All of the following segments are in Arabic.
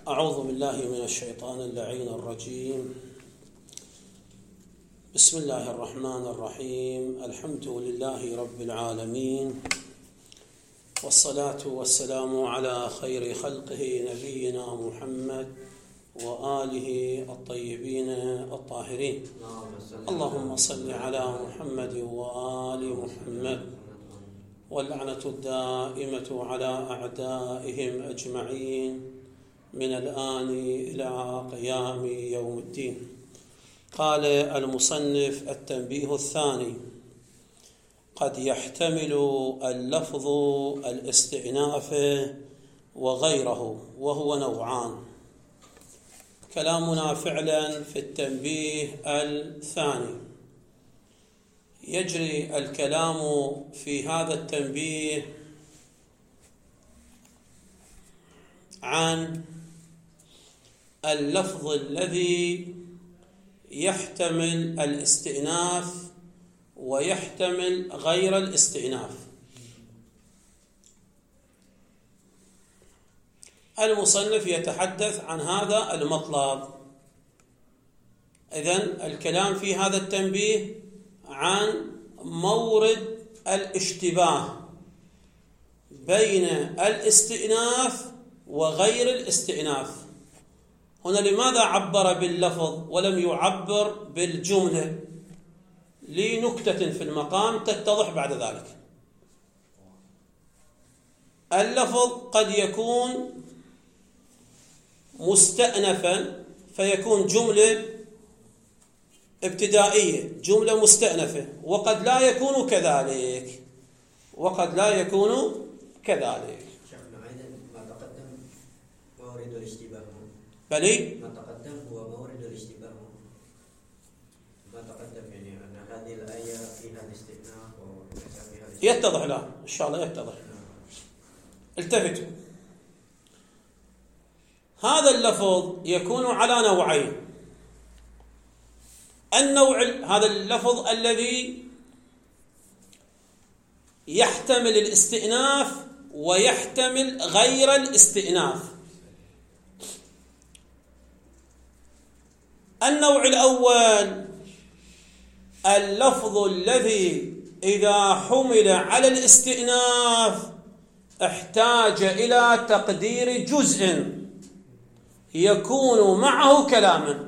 أعوذ بالله من الشيطان اللعين الرجيم. بسم الله الرحمن الرحيم. الحمد لله رب العالمين، والصلاة والسلام على خير خلقه نبينا محمد وآله الطيبين الطاهرين. اللهم صل على محمد وآل محمد، واللعنة الدائمة على أعدائهم أجمعين من الآن إلى قيام يوم الدين. قال المصنف: التنبيه الثاني: قد يحتمل اللفظ الاستئناف وغيره، وهو نوعان. كلامنا فعلا في التنبيه الثاني. يجري الكلام في هذا التنبيه عن اللفظ الذي يحتمل الاستئناف ويحتمل غير الاستئناف. المصنف يتحدث عن هذا المطلب. إذن الكلام في هذا التنبيه عن مورد الاشتباه بين الاستئناف وغير الاستئناف. هنا لماذا عبر باللفظ ولم يعبر بالجملة؟ لنكتة في المقام تتضح بعد ذلك. اللفظ قد يكون مستأنفا فيكون جملة ابتدائية، جملة مستأنفة، وقد لا يكون كذلك، وقد لا يكون كذلك. ما تقدم مورد الاشتباه. بلي ما تقدم هو مورد الاشتباه. ما تقدم يعني أن هذه الآية فيها الاستئناف وليس فيها الاستئناف. يتضح لا إن شاء الله يتضح. التفتوا. هذا اللفظ يكون على نوعين. النوع هذا اللفظ الذي يحتمل الاستئناف ويحتمل غير الاستئناف. النوع الأول اللفظ الذي إذا حمل على الاستئناف احتاج إلى تقدير جزء يكون معه كلاما.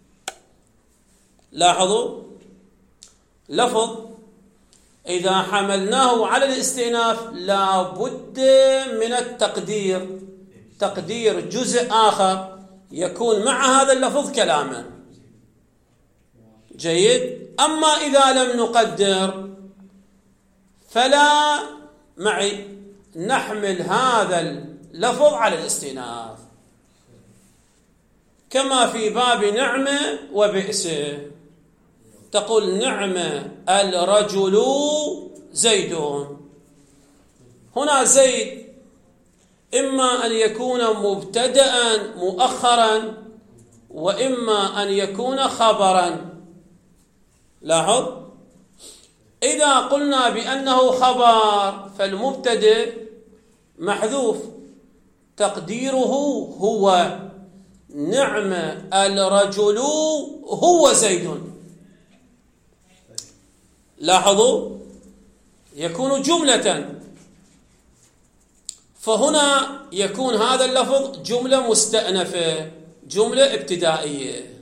لاحظوا، لفظ إذا حملناه على الاستئناف لا بد من التقدير، تقدير جزء آخر يكون مع هذا اللفظ كلاما. جيد. أما إذا لم نقدر فلا نحمل هذا اللفظ على الاستئناف، كما في باب نعمة وبئس. تقول نعمة الرجل زيد. هنا زيد إما أن يكون مبتدأ مؤخرا وإما أن يكون خبرا. لاحظ، إذا قلنا بأنه خبر فالمبتدأ محذوف، تقديره هو نعم الرجل هو زيد. لاحظوا، يكون جملة، فهنا يكون هذا اللفظ جملة مستأنفة، جملة ابتدائية.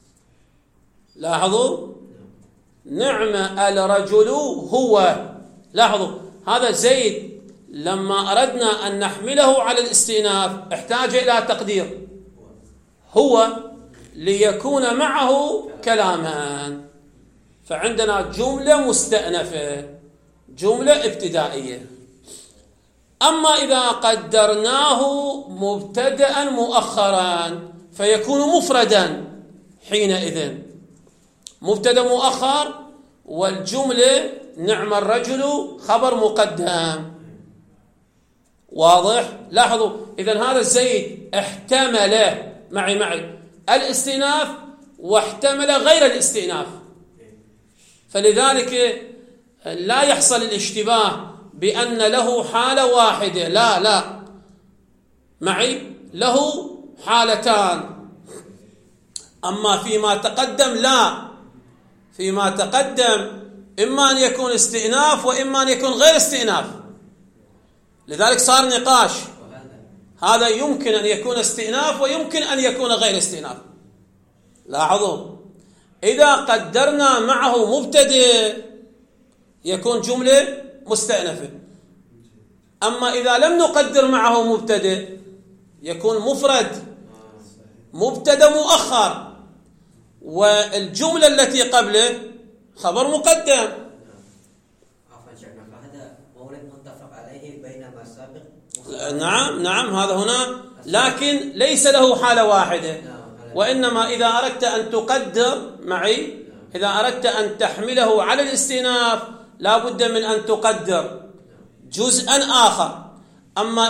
لاحظوا، نعم الرجل هو. لاحظوا، هذا زيد لما أردنا أن نحمله على الاستئناف احتاج إلى تقدير هو ليكون معه كلاما، فعندنا جملة مستأنفة، جملة ابتدائية. أما إذا قدرناه مبتدأ مؤخرا فيكون مفردا. حينئذ مبتدأ مؤخر والجملة نعم الرجل خبر مقدم. واضح؟ لاحظوا، إذن هذا زيد احتمل معي الاستئناف واحتمل غير الاستئناف، فلذلك لا يحصل الاشتباه بأن له حالة واحدة. لا له حالتان. أما فيما تقدم لا، فيما تقدم إما أن يكون استئناف وإما أن يكون غير استئناف، لذلك صار نقاش. هذا يمكن أن يكون استئناف ويمكن أن يكون غير استئناف. لاحظوا، إذا قدرنا معه مبتدئ يكون جملة مستأنفة، أما إذا لم نقدر معه مبتدئ يكون مفرد مبتدأ مؤخر، والجملة التي قبله خبر مقدم. عفوا شيخنا، فهذا مورد متفق عليه بينما السابق. نعم هذا هنا، لكن ليس له حالة واحدة، وإنما إذا أردت أن تقدر معي، إذا أردت أن تحمله على الاستئناف لا بد من أن تقدر جزءا آخر. أما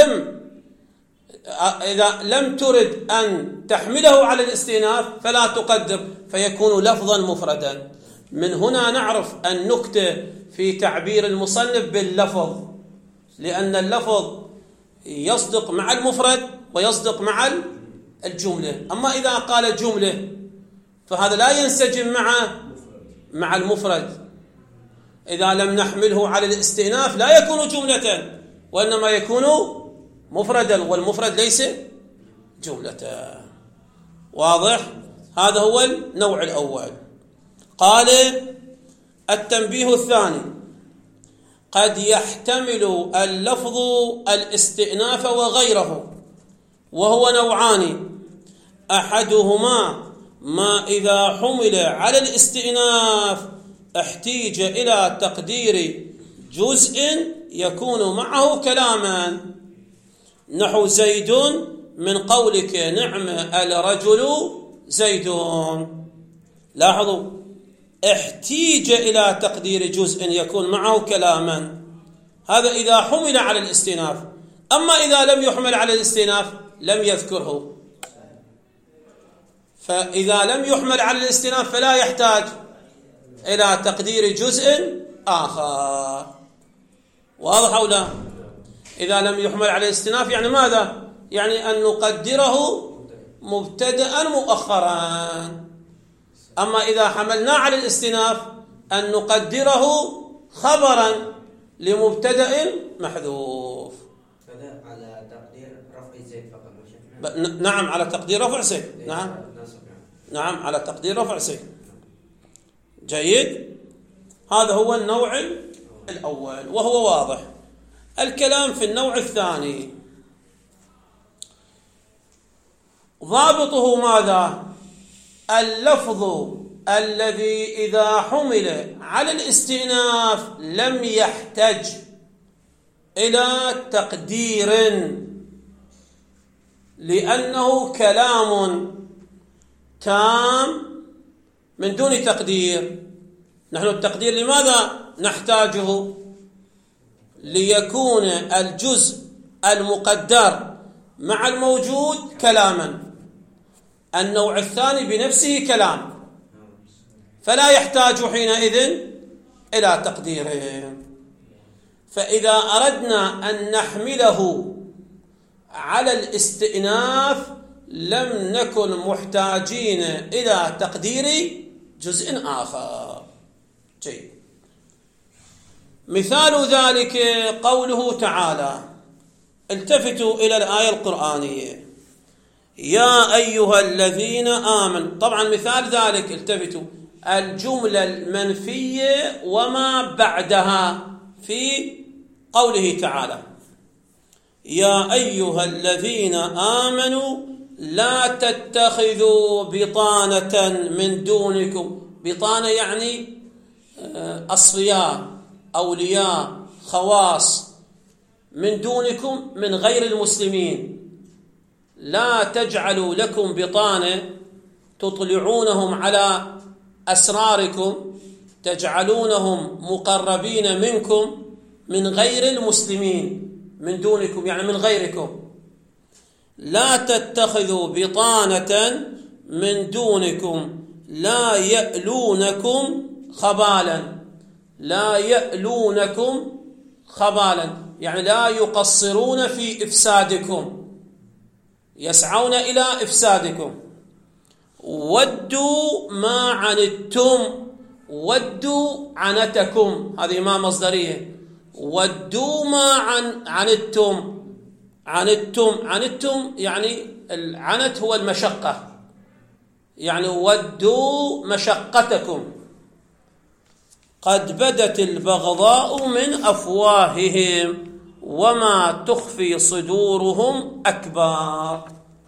إذا لم ترد أن تحمله على الاستئناف فلا تقدر، فيكون لفظا مفردا. من هنا نعرف النكتة في تعبير المصنف باللفظ، لأن اللفظ يصدق مع المفرد ويصدق مع الجملة. أما إذا قال جملة فهذا لا ينسجم مع المفرد. إذا لم نحمله على الاستئناف لا يكون جملة، وإنما يكون مفردا، والمفرد ليس جملة. واضح؟ هذا هو النوع الأول. قال التنبيه الثاني: قد يحتمل اللفظ الاستئناف وغيره، وهو نوعان: أحدهما ما إذا حمل على الاستئناف احتيج إلى تقدير جزء يكون معه كلاما، نحو زيد من قولك نعم الرجل زيد. لاحظوا، احتيج إلى تقدير جزء يكون معه كلاما، هذا إذا حمل على الاستئناف. أما إذا لم يحمل على الاستئناف لم يذكره، فإذا لم يحمل على الاستئناف فلا يحتاج إلى تقدير جزء آخر. واضح أو لا؟ إذا لم يحمل على الاستئناف يعني ماذا؟ يعني أن نقدره مبتدأ مؤخرا. أما إذا حملنا على الاستئناف أن نقدره خبرا لمبتدأ محذوف. هذا على تقدير رفع زيد فقط. نعم على تقدير رفع زيد. نعم على تقدير رفع زيد. جيد. هذا هو النوع الأول وهو واضح. الكلام في النوع الثاني ضابطه ماذا؟ اللفظ الذي إذا حمل على الاستئناف لم يحتج إلى تقدير، لأنه كلام تام من دون تقدير. نحن التقدير لماذا نحتاجه؟ ليكون الجزء المقدر مع الموجود كلاما. النوع الثاني بنفسه كلام، فلا يحتاج حينئذ إلى تقديره. فإذا أردنا أن نحمله على الاستئناف لم نكن محتاجين إلى تقدير جزء آخر. جيد. مثال ذلك قوله تعالى، التفتوا إلى الآية القرآنية: يا أيها الذين آمنوا. طبعا مثال ذلك التفتوا الجملة المنفية وما بعدها في قوله تعالى: يا أيها الذين آمنوا لا تتخذوا بطانة من دونكم. بطانة يعني أصفياء، أولياء، خواص، من دونكم من غير المسلمين. لا تجعلوا لكم بطانة تطلعونهم على أسراركم، تجعلونهم مقربين منكم من غير المسلمين، من دونكم يعني من غيركم. لا تتخذوا بطانة من دونكم لا يألونكم خبالا. لا يألونكم خبالا يعني لا يقصرون في إفسادكم، يسعون إلى إفسادكم. ودوا ما عنتم، ودوا عنتكم، هذه ما مصدرية. ودوا ما عنتم، عنتم يعني العنت هو المشقة، يعني ودوا مشقتكم. قد بدت البغضاء من أفواههم وما تخفي صدورهم أكبر.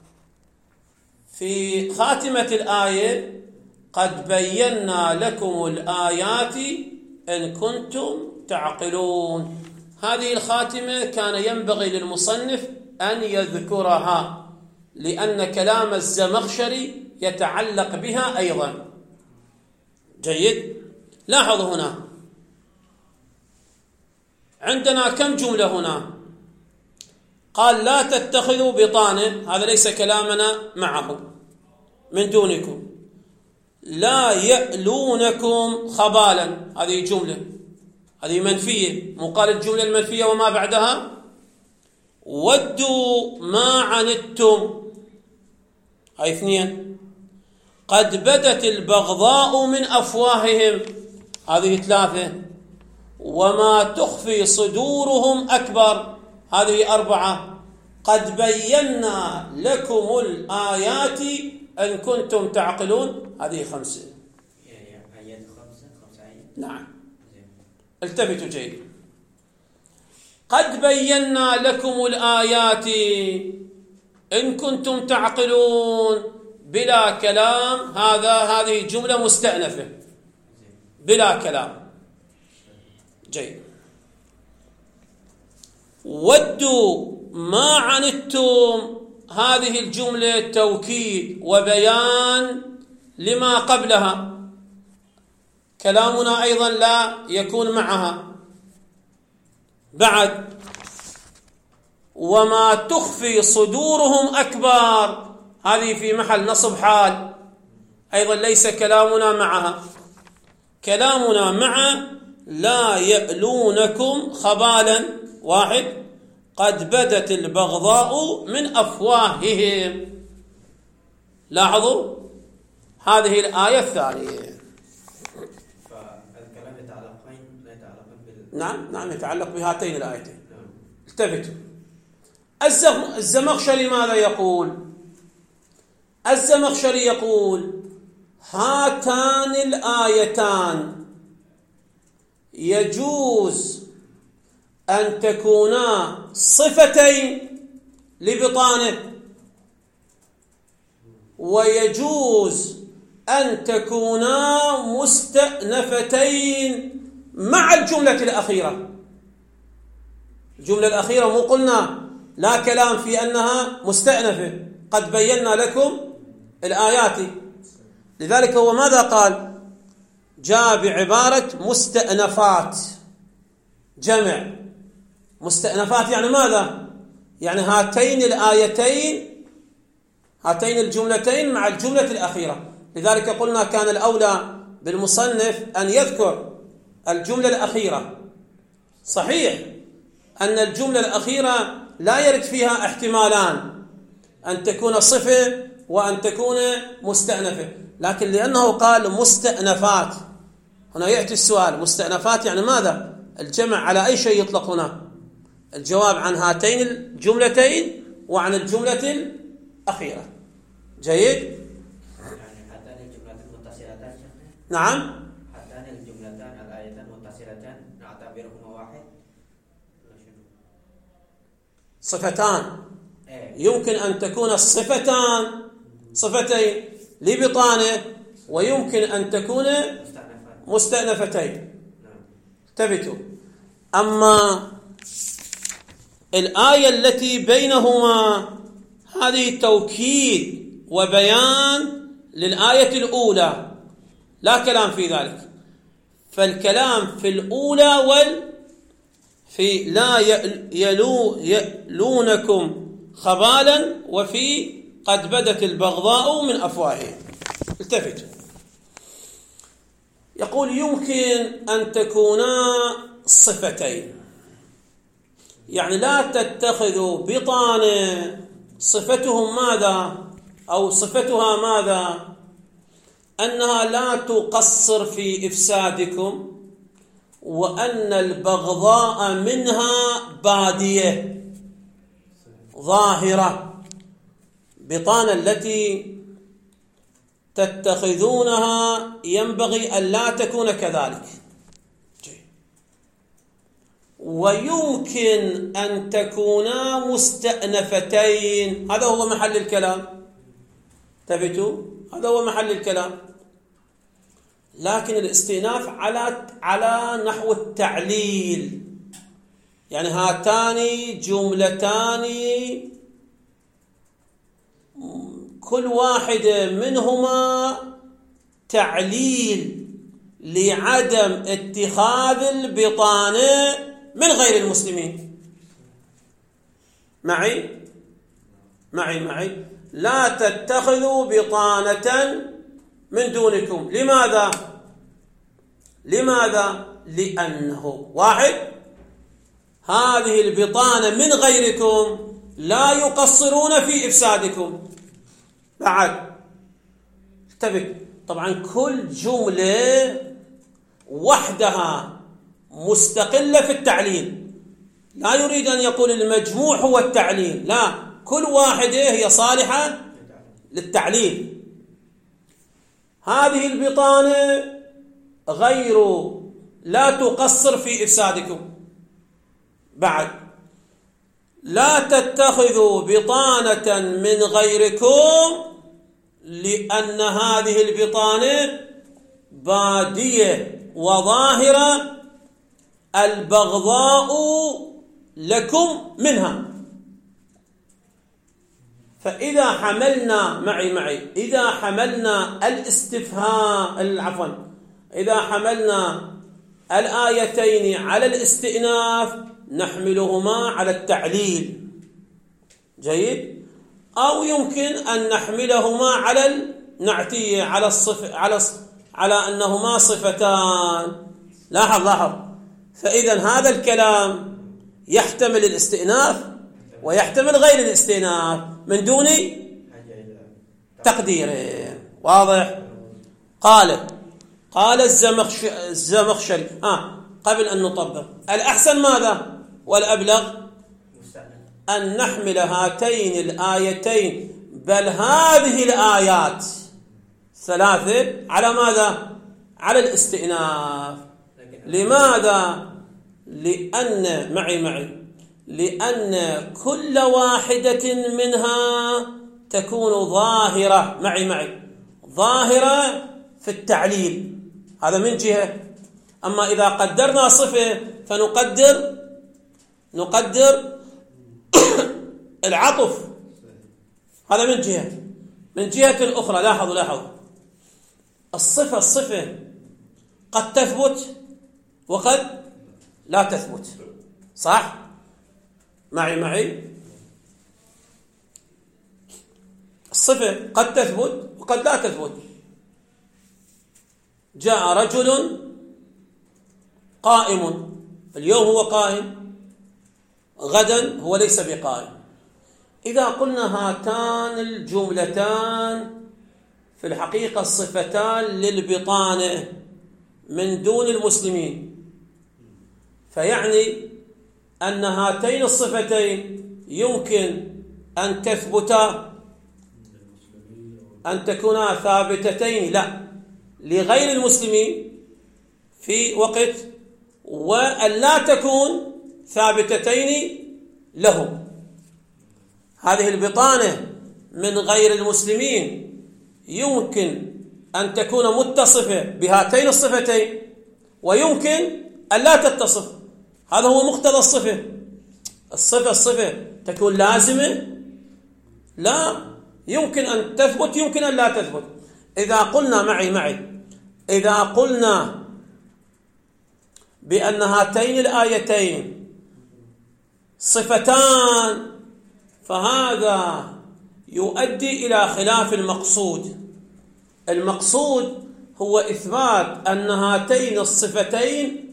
في خاتمة الآية قد بينا لكم الآيات إن كنتم تعقلون. هذه الخاتمة كان ينبغي للمصنف أن يذكرها، لأن كلام الزمخشري يتعلق بها أيضا. جيد. لاحظوا هنا عندنا كم جملة هنا؟ قال لا تتخذوا بطانة، هذا ليس كلامنا معه من دونكم. لا يألونكم خبالا، هذه جملة، هذه منفية، مقال الجملة المنفية وما بعدها. ودوا ما عنتم، هاي اثنين. قد بدت البغضاء من أفواههم، هذه ثلاثة. وما تخفي صدورهم أكبر، هذه أربعة. قد بينا لكم الآيات إن كنتم تعقلون، هذه خمسة. آيات خمسة آيات. نعم. التفتوا جيد. قد بينا لكم الآيات إن كنتم تعقلون، بلا كلام، هذه جملة مستأنفة بلا كلام. جيد. ودوا ما عنتم، هذه الجملة توكيد وبيان لما قبلها. كلامنا أيضا لا يكون معها. بعد وما تخفي صدورهم أكبر، هذه في محل نصب حال، أيضا ليس كلامنا معها. كلامنا مع لا يألونكم خبالا، واحد. قد بدت البغضاء من أفواههم. لاحظوا هذه الآية الثانية. فالكلام يتعلقين لا يتعلقون نعم يتعلق بهاتين الآيتين. التفتوا. الزمخشري ماذا يقول؟ الزمخشري يقول هاتان الآيتان يجوز أن تكونا صفتين لبطانه، ويجوز أن تكونا مستأنفتين مع الجملة الأخيرة. الجملة الأخيرة مو قلنا لا كلام في أنها مستأنفة، قد بينا لكم الآيات. لذلك هو ماذا قال؟ جاء بعبارة مستأنفات، جمع. مستأنفات يعني ماذا؟ يعني هاتين الآيتين، هاتين الجملتين مع الجملة الأخيرة. لذلك قلنا كان الأولى بالمصنف أن يذكر الجملة الأخيرة. صحيح أن الجملة الأخيرة لا يرد فيها احتمالان، أن تكون صفة وأن تكون مستأنفة، لكن لأنه قال مستأنفات، هنا يأتي السؤال مستأنفات يعني ماذا؟ الجمع على أي شيء يطلق هنا؟ الجواب عن هاتين الجملتين وعن الجملة الأخيرة. جيد؟ يعني هاتان الجملتان متصلتان. نعم. هاتان الجملتان الآيتان متصلتان نعتبرهما واحد. صفتان. يمكن أن تكون الصفتان صفتين لبطانه، ويمكن أن تكون مستأنفتين. انتبهوا. أما الآية التي بينهما هذه توكيد وبيان للآية الأولى، لا كلام في ذلك. فالكلام في الأولى في لا يألونكم خبالا، وفي قد بدت البغضاء من أفواههم. التفتوا. يقول يمكن أن تكونا صفتين، يعني لا تتخذوا بطانة صفتهم ماذا؟ أو صفتها ماذا؟ أنها لا تقصر في إفسادكم، وأن البغضاء منها بادية ظاهرة. بطانة التي تتخذونها ينبغي أن لا تكون كذلك. ويمكن أن تكونا مستأنفتين، هذا هو محل الكلام. تبتوا هذا هو محل الكلام. لكن الاستئناف على نحو التعليل، يعني هاتان جملتان كل واحدة منهما تعليل لعدم اتخاذ البطانة من غير المسلمين. معي؟ لا تتخذوا بطانة من دونكم. لماذا؟ لأنه واحد، هذه البطانة من غيركم لا يقصرون في إفسادكم. بعد انتبه، طبعا كل جملة وحدها مستقلة في التعليل، لا يريد أن يقول المجموع هو التعليل، لا، كل واحدة هي صالحة للتعليل. هذه البطانة غير لا تقصر في إفسادكم. بعد لا تتخذوا بطانة من غيركم لأن هذه البطانة بادية وظاهرة البغضاء لكم منها. فإذا حملنا إذا حملنا إذا حملنا الآيتين على الاستئناف نحملهما على التعليل. جيد. أو يمكن أن نحملهما على النعتية، على أنهما صفتان. لاحظ. فإذا هذا الكلام يحتمل الاستئناف ويحتمل غير الاستئناف من دون تقدير. واضح؟ قال الزمخشري قبل أن نطبق، الأحسن ماذا والأبلغ؟ أن نحمل هاتين الآيتين، بل هذه الآيات ثلاثة، على ماذا؟ على الاستئناف. لماذا؟ لأن كل واحدة منها تكون ظاهرة ظاهرة في التعليل. هذا من جهة. أما إذا قدرنا صفة فنقدر العطف، هذا من جهة. من جهة أخرى لاحظوا الصفة قد تثبت وقد لا تثبت. صح؟ معي الصفة قد تثبت وقد لا تثبت. جاء رجل قائم، اليوم هو قائم، غدا هو ليس بقائم. إذا قلنا هاتان الجملتان في الحقيقة الصفتان للبطانة من دون المسلمين، فيعني أن هاتين الصفتين يمكن أن تثبتا، أن تكونا ثابتتين لغير المسلمين في وقت، وأن لا تكون ثابتتين لهم. هذه البطانة من غير المسلمين يمكن أن تكون متصفة بهاتين الصفتين، ويمكن أن لا تتصف. هذا هو مقتضى الصفة. الصفة تكون لازمة؟ لا، يمكن أن تثبت، يمكن أن لا تثبت. إذا قلنا إذا قلنا بأن هاتين الآيتين صفتان، فهذا يؤدي إلى خلاف المقصود. المقصود هو إثبات أن هاتين الصفتين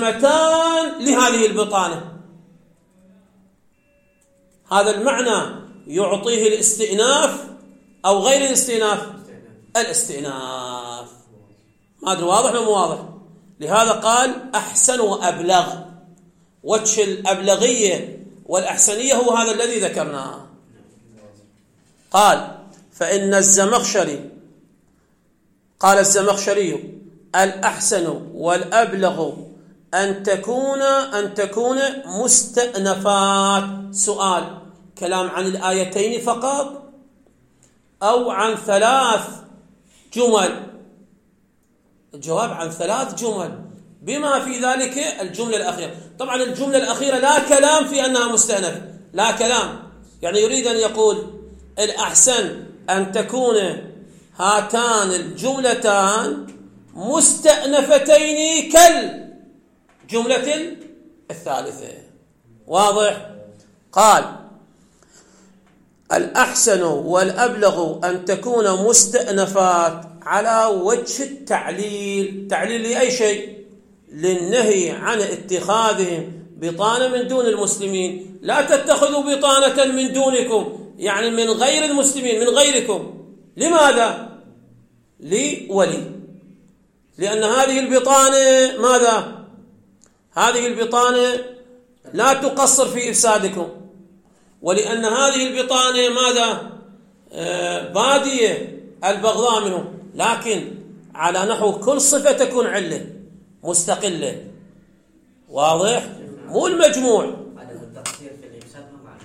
ملازمتان لهذه البطانة. هذا المعنى يعطيه الاستئناف أو غير الاستئناف؟ الاستئناف. ما أدري واضح ولا مو واضح؟ لهذا قال أحسن وأبلغ. وجه الأبلغية والأحسنية هو هذا الذي ذكرناه. قال فإن الزمخشري قال الزمخشري الأحسن والأبلغ أن تكون مستأنفات. سؤال: كلام عن الآيتين فقط أو عن 3 جمل؟ الجواب عن 3 جمل بما في ذلك الجملة الأخيرة. طبعا الجملة الأخيرة لا كلام في أنها مستأنفة، لا كلام، يعني يريد أن يقول الأحسن أن تكون هاتان الجملتان مستأنفتين كالجملة الثالثة. واضح؟ قال الأحسن والأبلغ أن تكون مستأنفات على وجه التعليل. تعليل لأي شيء؟ للنهي عن اتخاذهم بطانة من دون المسلمين. لا تتخذوا بطانة من دونكم، يعني من غير المسلمين، من غيركم. لماذا؟ لي ولي. لأن هذه البطانة ماذا؟ هذه البطانة لا تقصر في إفسادكم، ولأن هذه البطانة ماذا؟ بادية البغضاء منهم، لكن على نحو كل صفة تكون علة مستقلة. واضح؟ مو المجموع. عدم التقصير في الإفساد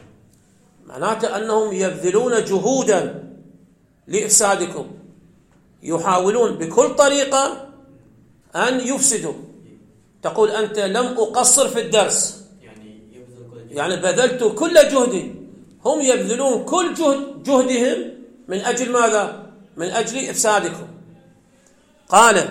معناته أنهم يبذلون جهودا لإفسادكم، يحاولون بكل طريقة أن يفسدوا. تقول أنت لم أقصر في الدرس، يعني بذلت كل جهدي. هم يبذلون كل جهدهم من أجل ماذا؟ من أجل إفسادكم. قال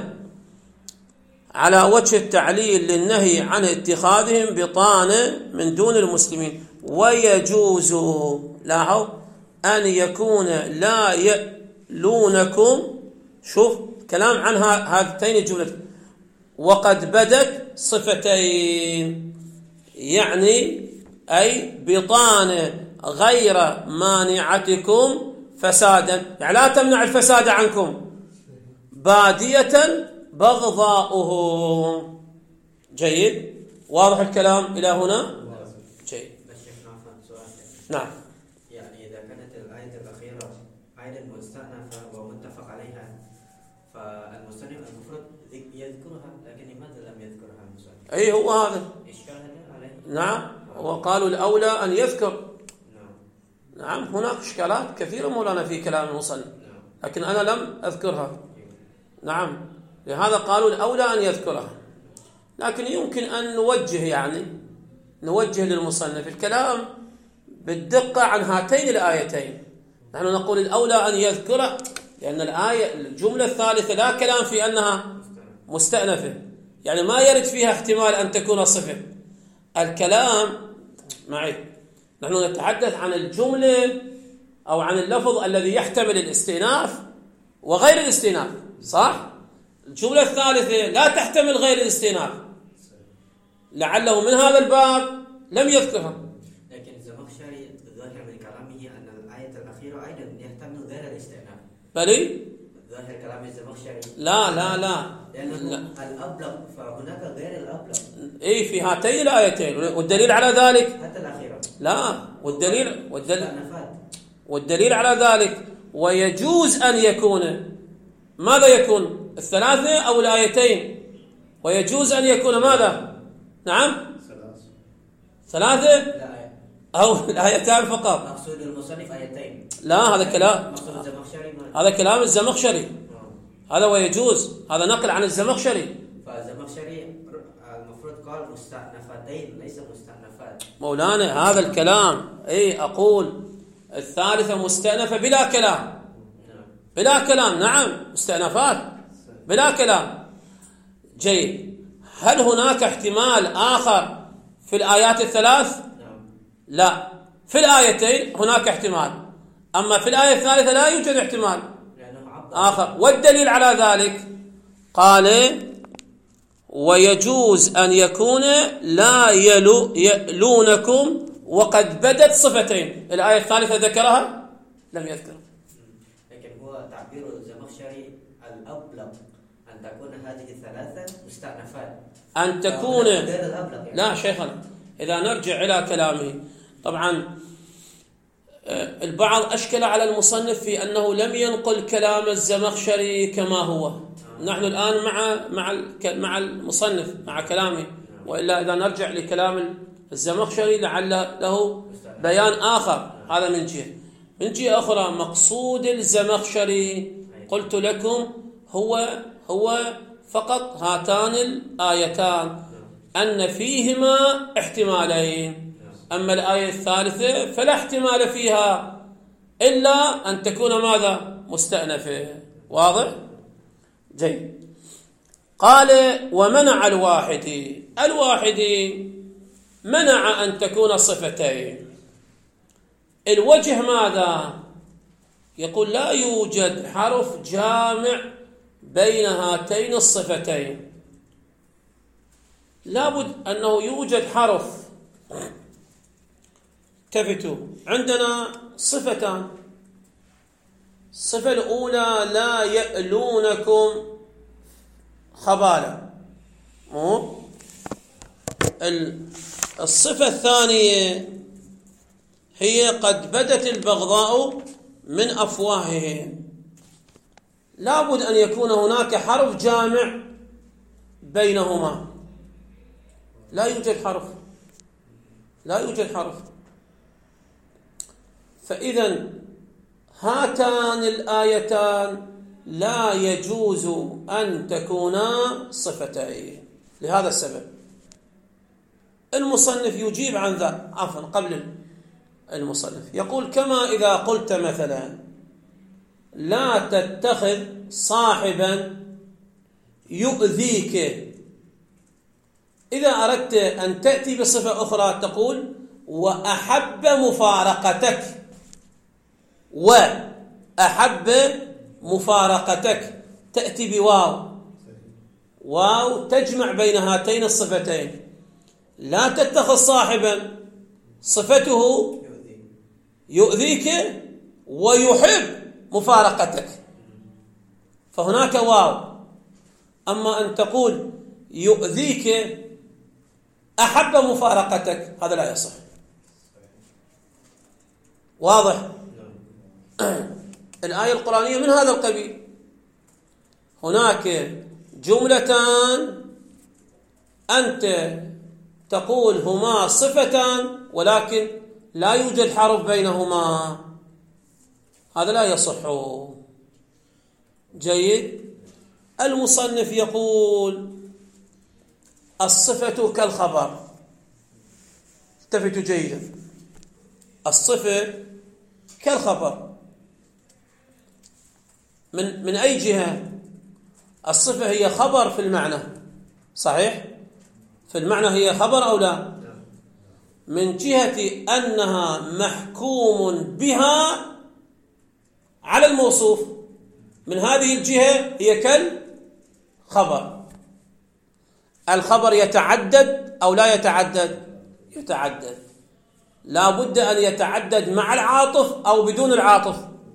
على وجه التعليل للنهي عن اتخاذهم بطانة من دون المسلمين. ويجوز، لاحظ، أن يكون لا يألونكم. شوف كلام عن هاتين الجملة. وقد بدت صفتين، يعني أي بطانة غير مانعتكم فسادا، يعني لا تمنع الفساد عنكم، بادية بغضاؤهم. جيد؟ واضح الكلام إلى هنا؟ جيد. نعم. يعني إذا كانت الآية الأخيرة أيضا مستأنفة ومتفق عليها، فالمصنف المفروض يذكرها، لكن لماذا لم يذكرها المصنف؟ أي هو هذا إشكال عليه. نعم، وقالوا الأولى أن يذكر. نعم، هناك إشكالات كثيرة مولانا في كلام المصنف، لكن أنا لم أذكرها. نعم، لهذا قالوا الأولى أن يذكرها، لكن يمكن أن نوجه، يعني نوجه للمصنف الكلام بالدقة عن هاتين الآيتين. نحن نقول الأولى أن يذكرها لأن الجملة الثالثة لا كلام في أنها مستأنفة، يعني ما يرد فيها احتمال أن تكون صفة. الكلام معي، نحن نتحدث عن الجملة أو عن اللفظ الذي يحتمل الاستئناف وغير الاستئناف، صح؟ الجملة الثالثة لا تحتمل غير الاستئناف، لعله من هذا الباب لم يذكرها. لكن الزمخشري ظاهر من كلامه أن الآية الأخيرة أيضا يحتمل غير الاستئناف. بلي؟ ظاهر كلام الزمخشري لا لأنه الأبلغ، فهناك غير الأبلغ. إيه، في هاتين الآيتين، والدليل على ذلك حتى الأخيرة. لا، والدليل على ذلك ويجوز أن يكون ماذا؟ يكون 3 أو الآيتين؟ ويجوز أن يكون ماذا؟ نعم، 3 أو الآيتان فقط. مقصود المصنف آيتين. لا، هذا كلام، هذا كلام الزمخشري. هذا ويجوز، هذا نقل عن الزمخشري. فالزمخشري المفروض قال مستأنفتين ليس مستأنفات. مولانا هذا الكلام، أي أقول الثالثة مستأنفة بلا كلام. بلا كلام، نعم، مستأنفات بلا كلام. جيد. هل هناك احتمال آخر في الآيات الثلاث؟ لا، في الآيتين هناك احتمال، أما في الآية الثالثة لا يوجد احتمال آخر. والدليل على ذلك قال ويجوز أن يكون لا يلونكم وقد بدت صفتين. الآية الثالثة ذكرها؟ لم يذكر. لكن هو تعبير الزمخشري الأبلغ أن تكون هذه الثلاثة مستأنفات، أن تكون غير الأبلغ يعني. لا شيخنا، إذا نرجع إلى كلامه، طبعا البعض أشكل على المصنف في أنه لم ينقل كلام الزمخشري كما هو. نحن الآن مع المصنف مع كلامه، وإلا إذا نرجع لكلام الزمخشري لعل له بيان آخر. هذا من جهة. من جهة أخرى مقصود الزمخشري قلت لكم هو فقط هاتان الآيتان أن فيهما احتمالين، أما الآية الثالثة فلا احتمال فيها إلا أن تكون ماذا؟ مستأنفة. واضح؟ جيد. قال ومنع الواحد منع أن تكون صفتين. الوجه ماذا؟ يقول لا يوجد حرف جامع بين هاتين الصفتين، لابد أنه يوجد حرف. التفتوا، عندنا صفتان. الصفة الأولى لا يألونكم خبالا. الصفة الثانية هي قد بدت البغضاء من أفواههم. لابد أن يكون هناك حرف جامع بينهما. لا يوجد حرف. فإذا هاتان الآيتان لا يجوز أن تكونا صفتين لهذا السبب. المصنف يجيب عن ذا قبل المصنف يقول كما إذا قلت مثلا لا تتخذ صاحبا يؤذيك، إذا أردت أن تأتي بصفة أخرى تقول وأحب مفارقتك، تأتي بواو تجمع بين هاتين الصفتين. لا تتخذ صاحبا صفته يؤذيك ويحب مفارقتك، فهناك واو. أما أن تقول يؤذيك أحب مفارقتك هذا لا يصح. واضح؟ الآية القرآنية من هذا القبيل. هناك جملتان أنت تقول هما صفتان ولكن لا يوجد حرف بينهما، هذا لا يصح. جيد. المصنف يقول الصفة كالخبر. التفتوا جيدا، الصفة كالخبر. من أي جهة؟ الصفة هي خبر في المعنى، صحيح؟ في المعنى هي خبر أو لا؟ من جهة أنها محكوم بها على الموصوف، من هذه الجهة هي كالخبر. الخبر يتعدد أو لا يتعدد؟ يتعدد. لا بد أن يتعدد مع العاطف أو بدون العاطف.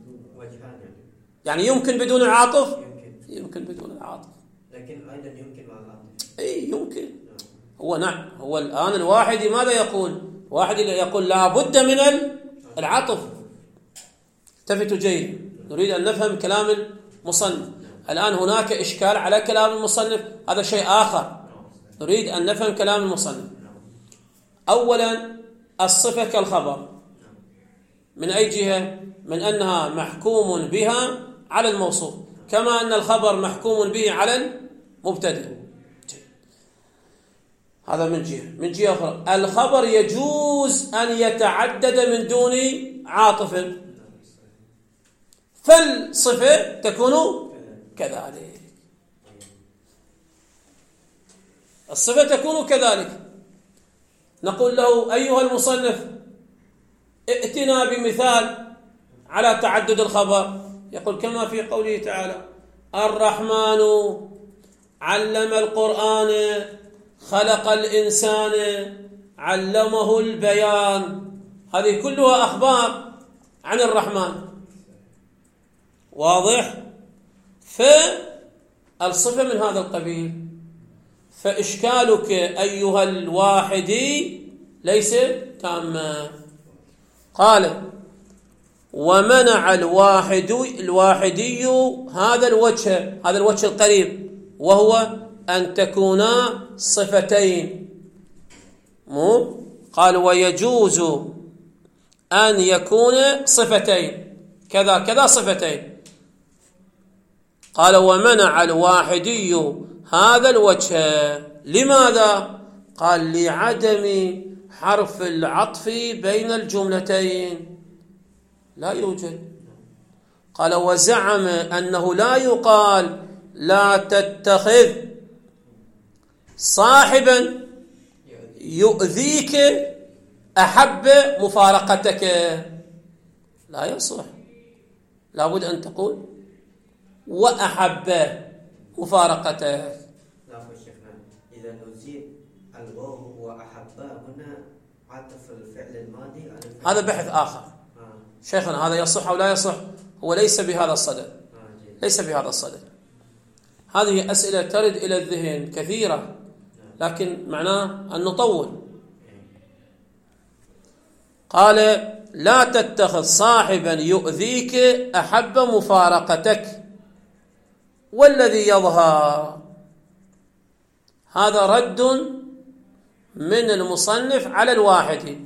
يعني يمكن بدون العاطف؟ يمكن بدون العاطف، لكن أيضا يمكن مع العاطف. أي يمكن. هو الآن الواحد ماذا يقول؟ واحد يقول لا بد من العاطف. التفتوا جيد، نريد أن نفهم كلام المصنف. الآن هناك إشكال على كلام المصنف، هذا شيء آخر. نريد أن نفهم كلام المصنف. أولا الصفة كالخبر، من أي جهة؟ من أنها محكوم بها على الموصوف، كما أن الخبر محكوم به على المبتدأ. هذا من جهة. من جهة أخرى الخبر يجوز أن يتعدد من دون عاطف، فالصفة تكون كذلك. الصفة تكون كذلك. نقول له أيها المصنف ائتنا بمثال على تعدد الخبر. يقول كما في قوله تعالى الرحمن علم القرآن خلق الإنسان علمه البيان. هذه كلها أخبار عن الرحمن، واضح؟ فالصفة من هذا القبيل. فإشكالك أيها الواحدي ليس تاما. قال: ومنع الواحدي هذا الوجه القريب، وهو أن تكونا صفتين. قال: ويجوز أن يكون صفتين كذا كذا صفتين. قال: ومنع الواحدي هذا الوجه. لماذا؟ قال: لعدم حرف العطف بين الجملتين، لا يوجد. قال: وزعم أنه لا يقال لا تتخذ صاحبا يؤذيك أحب مفارقتك. لا يصح، لابد أن تقول وأحب مفارقته. نعم شيخنا، إذا نزيد الواو وأحب هنا عطف الفعل الماضي على الفعل، هذا بحث آخر. شيخنا هذا يصح أو لا يصح، هو ليس بهذا الصدد، ليس بهذا الصدد. هذه أسئلة ترد إلى الذهن كثيرة، لكن معناه أن نطول. قال: لا تتخذ صاحبا يؤذيك أحب مفارقتك. والذي يظهر، هذا رد من المصنف على الواحد.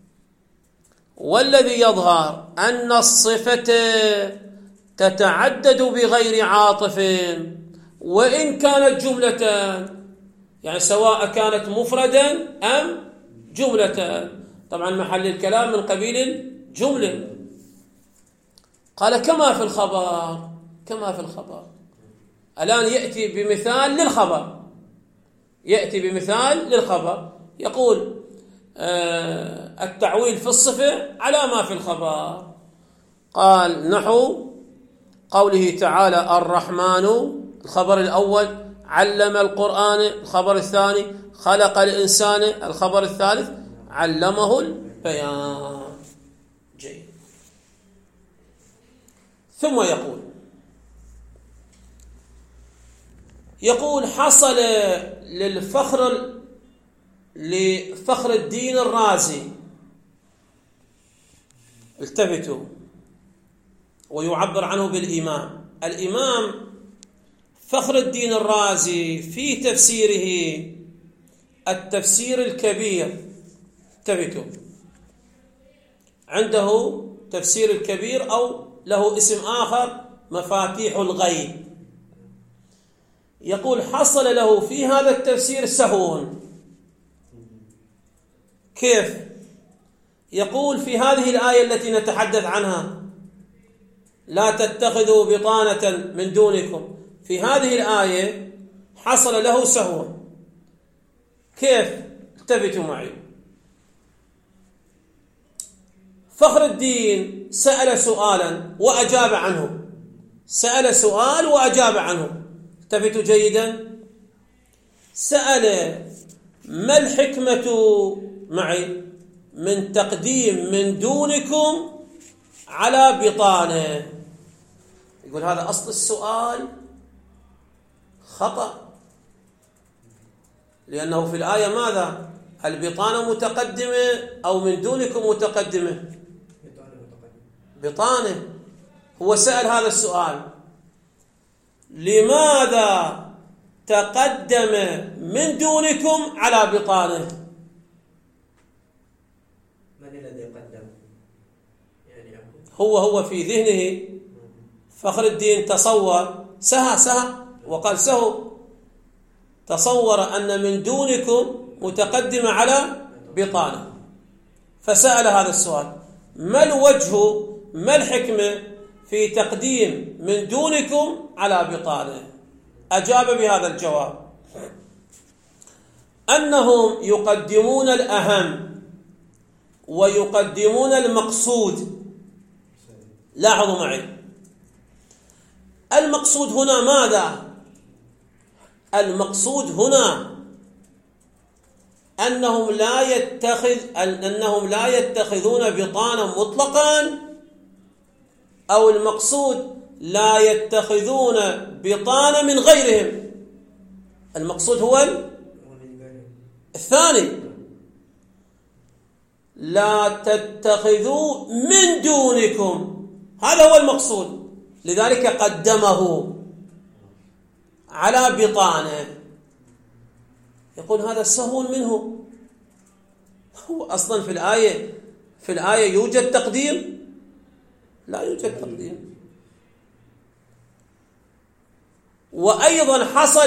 والذي يظهر أن الصفة تتعدد بغير عاطف وإن كانت جملة، يعني سواء كانت مفردا أم جملة. طبعا محل الكلام من قبيل الجملة. قال: كما في الخبر، كما في الخبر. الآن يأتي بمثال للخبر، يأتي بمثال للخبر، يقول التعويل في الصفة على ما في الخبر. قال: نحو قوله تعالى: الرحمن، الخبر الأول، علم القرآن، الخبر الثاني، خلق الإنسان، الخبر الثالث، علمه البيان. جيد. ثم يقول حصل لفخر الدين الرازي، التفتوا، ويعبر عنه بالإمام. الإمام فخر الدين الرازي في تفسيره التفسير الكبير، التفتوا، عنده تفسير الكبير أو له اسم آخر مفاتيح الغيب. يقول: حصل له في هذا التفسير سهو. كيف؟ يقول: في هذه الآية التي نتحدث عنها، لا تتخذوا بطانة من دونكم، في هذه الآية حصل له سهو. كيف؟ التفتوا معي. فخر الدين سأل سؤالا وأجاب عنه، سأل سؤال وأجاب عنه. التفتوا جيدا. سأل: ما الحكمة معي من تقديم من دونكم على بطانة؟ يقول هذا أصل السؤال خطأ، لأنه في الآية ماذا؟ البطانة متقدمة أو من دونكم متقدمة؟ بطانة. هو سأل هذا السؤال: لماذا تقدم من دونكم على بطانة؟ من الذي قدم؟ يعني هو في ذهنه فخر الدين تصور سهى وقال سهو، تصور أن من دونكم متقدم على بطانة، فسأل هذا السؤال: ما الوجه، ما الحكمة في تقديم من دونكم على بطانة؟ أجاب بهذا الجواب: أنهم يقدمون الأهم ويقدمون المقصود. لاحظوا معي، المقصود هنا ماذا؟ المقصود هنا أنهم لا يتخذون بطانا مطلقا، أو المقصود لا يتخذون بطانا من غيرهم؟ المقصود هو الثاني، لا تتخذوا من دونكم، هذا هو المقصود، لذلك قدمه على بطانه. يقول هذا سهو منه، هو أصلا في الآية يوجد تقديم؟ لا يوجد تقديم. وأيضا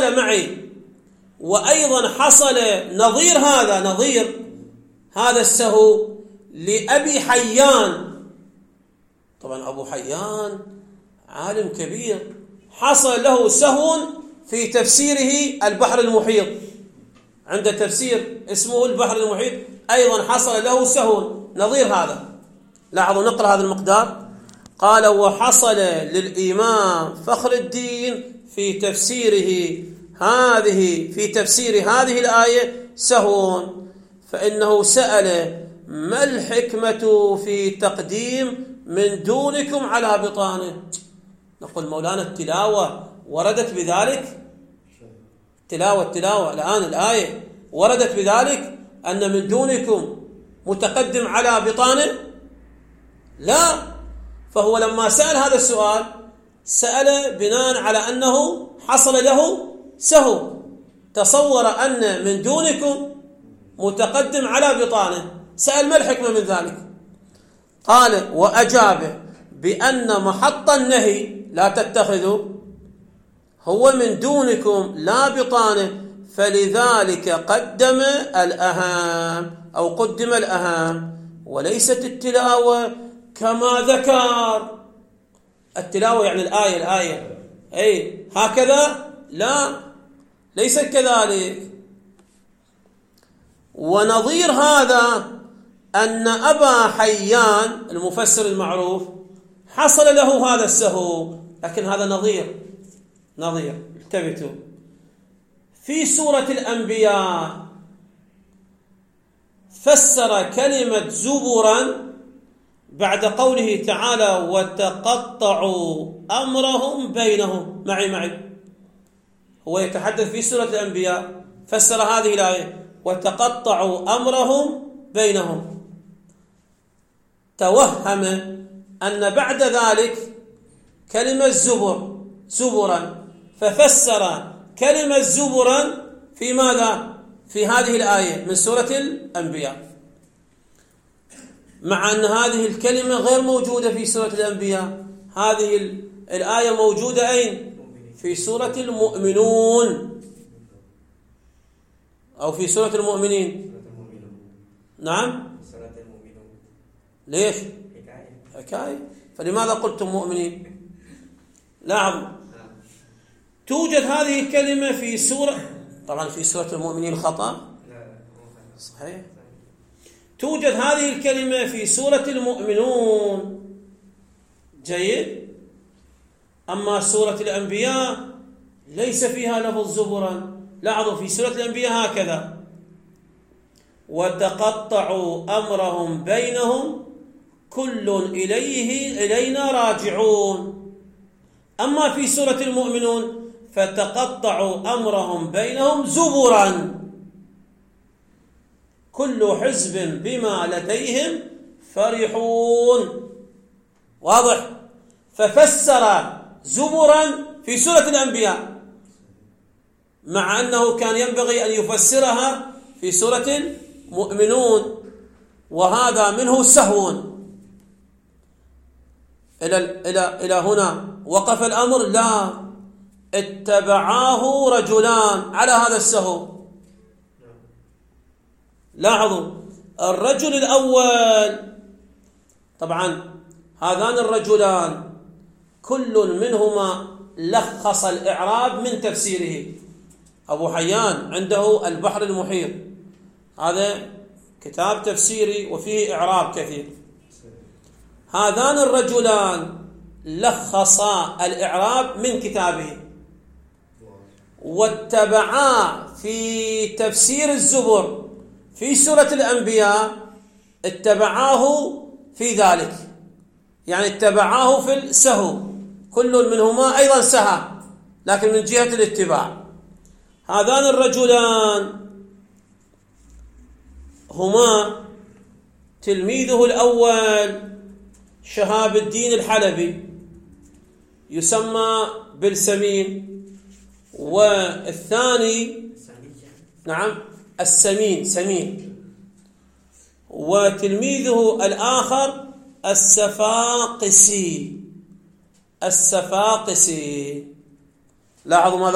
حصل نظير هذا السهو لأبي حيان. طبعا أبو حيان عالم كبير، حصل له سهو في تفسيره البحر المحيط، عند تفسير اسمه البحر المحيط أيضا حصل له سهو نظير هذا. لاحظوا نقرأ هذا المقدار. قال: وحصل للإمام فخر الدين في تفسير هذه الآية سهو، فإنه سأل: ما الحكمة في تقديم من دونكم على بطانه؟ نقول مولانا التلاوة وردت بذلك، التلاوة الآن الآية وردت بذلك أن من دونكم متقدم على بطانه؟ لا. فهو لما سأل هذا السؤال سأل بناء على أنه حصل له سهو، تصور أن من دونكم متقدم على بطانه، سأل ما الحكمة من ذلك؟ قال: وأجاب بأن محط النهي لا تتخذوا هو من دونكم لا بطانه، فلذلك قدم الأهم وليست التلاوة كما ذكر. التلاوة يعني الآية أي هكذا؟ لا، ليس كذلك. ونظير هذا أن أبا حيان المفسر المعروف حصل له هذا السهو، لكن هذا نظير. انتبهوا، في سورة الأنبياء فسر كلمة زبرا بعد قوله تعالى: وتقطعوا أمرهم بينهم. معي هو يتحدث في سورة الأنبياء، فسر هذه الآية: وتقطعوا أمرهم بينهم، توهم أن بعد ذلك كلمة زبرا، ففسر كلمة زبرا في ماذا؟ في هذه الآية من سورة الأنبياء، مع أن هذه الكلمة غير موجودة في سورة الأنبياء. هذه الآية موجودة أين؟ في سورة المؤمنون أو في سورة المؤمنين. نعم، ليش؟ حكاية. فلماذا قلتم مؤمنين؟ لاحظوا، توجد هذه الكلمة في طبعا في سورة المؤمنين خطأ، صحيح. توجد هذه الكلمة في سورة المؤمنون، جيد. أما سورة الأنبياء ليس فيها لفظ زبرا. لاحظوا في سورة الأنبياء هكذا: وتقطعوا أمرهم بينهم كل إلينا راجعون. أما في سورة المؤمنون فتقطعوا أمرهم بينهم زبرا، كل حزب بما لديهم فرحون. واضح؟ ففسر زبرا في سورة الأنبياء، مع أنه كان ينبغي أن يفسرها في سورة المؤمنون، وهذا منه سهو. إلى هنا وقف الأمر؟ لا، اتبعاه رجلان على هذا السهو. لاحظوا، الرجل الأول، طبعا هذان الرجلان كل منهما لخص الإعراب من تفسيره. أبو حيان عنده البحر المحيط، هذا كتاب تفسيري وفيه إعراب كثير. هذان الرجلان لخصا الإعراب من كتابه، واتبعا في تفسير الزبر في سورة الأنبياء اتبعاه في ذلك، يعني اتبعاه في السهو، كل منهما أيضا سهى لكن من جهة الاتباع. هذان الرجلان هما تلميذه الأول شهاب الدين الحلبي يسمى بالسمين، والثاني نعم السمين سمين، وتلميذه الآخر السفاقسي. لاحظوا ماذا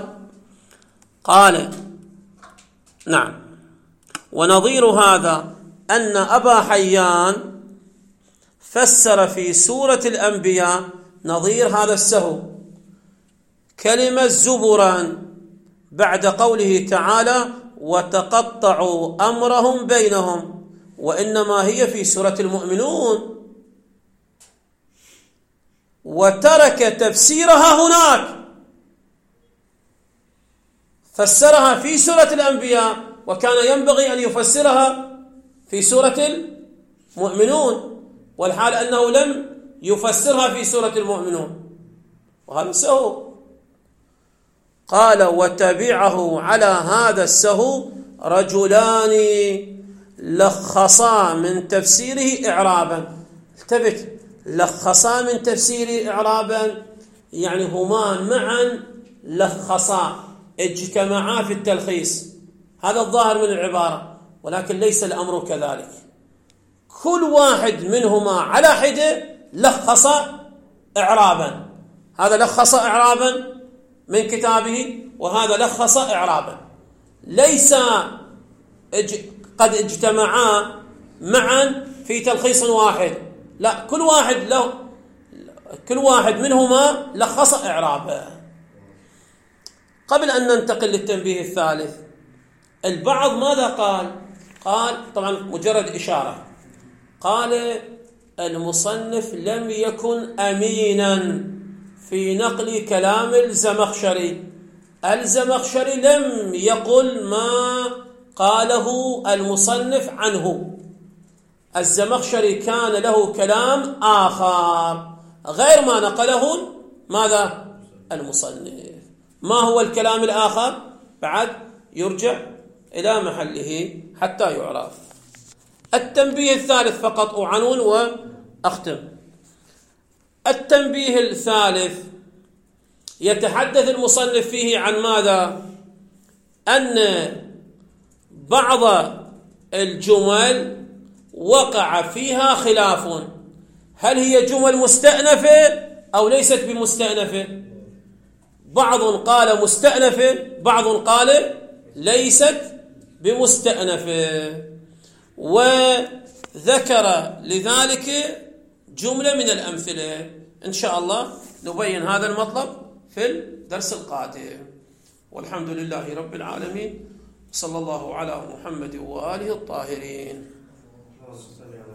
قال نعم. ونظير هذا أن أبا حيان فسر في سورة الأنبياء نظير هذا السهو كلمة زبرا بعد قوله تعالى وتقطعوا أمرهم بينهم، وإنما هي في سورة المؤمنون، وترك تفسيرها هناك، فسرها في سورة الأنبياء وكان ينبغي أن يفسرها في سورة المؤمنون، والحال أنه لم يفسرها في سورة المؤمنون، وهذا سهو. قال وتبعه على هذا السهو رجلان لخصا من تفسيره إعرابا. التفت، لخصا من تفسيره إعرابا يعني هما معا لخصا، اجتمعا في التلخيص، هذا الظاهر من العبارة، ولكن ليس الأمر كذلك. كل واحد منهما على حدة لخص إعرابا، هذا لخص إعرابا من كتابه وهذا لخص إعرابا، ليس قد اجتمعا معا في تلخيص واحد، لا، كل واحد منهما لخص إعرابا. قبل أن ننتقل للتنبيه الثالث، البعض ماذا قال طبعا مجرد إشارة، قال المصنف لم يكن أمينا في نقل كلام الزمخشري لم يقل ما قاله المصنف عنه. الزمخشري كان له كلام آخر غير ما نقله ماذا المصنف. ما هو الكلام الآخر؟ بعد يرجع إلى محله حتى يعرف. التنبيه الثالث فقط أعنون وأختم. التنبيه الثالث يتحدث المصنف فيه عن ماذا؟ أن بعض الجمل وقع فيها خلاف، هل هي جمل مستأنفة أو ليست بمستأنفة؟ بعض قال مستأنفة، بعض قال ليست بمستأنفة، وذكر لذلك جملة من الأمثلة. إن شاء الله نبين هذا المطلب في الدرس القادم، والحمد لله رب العالمين، صلى الله على محمد وآله الطاهرين.